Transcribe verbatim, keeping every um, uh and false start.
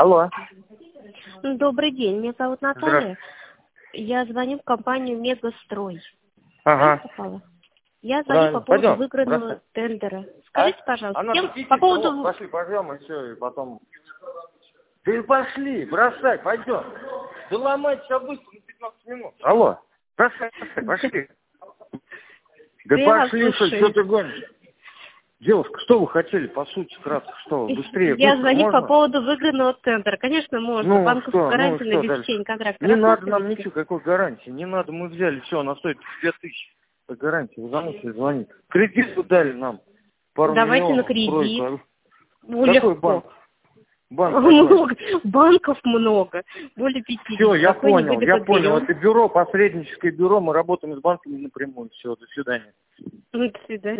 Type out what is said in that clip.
Алло. Добрый день, меня зовут Наталья. Я звоню в компанию «Мегастрой». Ага. Я звоню по поводу Пойдем, выигранного бросай. тендера. Скажите, А? пожалуйста, Она кем- идите, по поводу... вот, пошли, пойдем, и все, и потом... Ты пошли, бросай, пойдем. Да ломать все быстро, на пятнадцать минут. Алло, бросай, бросай, пошли. Да Я вас пошли, что, слушаю. что ты гонишь? Девушка, что вы хотели, по сути, кратко, что, быстрее, Я быстро, звоню можно? по поводу выигранного тендера. Конечно, можно. Ну Банковскую что, ну гарантию на что дальше? обеспечение контракта. Не надо нам Рассматриваете? ничего, какой гарантии, не надо, мы взяли, все, она стоит две тысячи. Гарантия, вы замыслили звонить. Кредит вы дали нам, пару Давайте на миллионов. кредит. Тройку. Ну, Какой легко. банк? Банк какой? Много. Банков много. Более пятидесяти. Все, я Какой-нибудь понял, да я понял. подберем. Это бюро, посредническое бюро, мы работаем с банками напрямую. Все, до свидания. Ну, до свидания.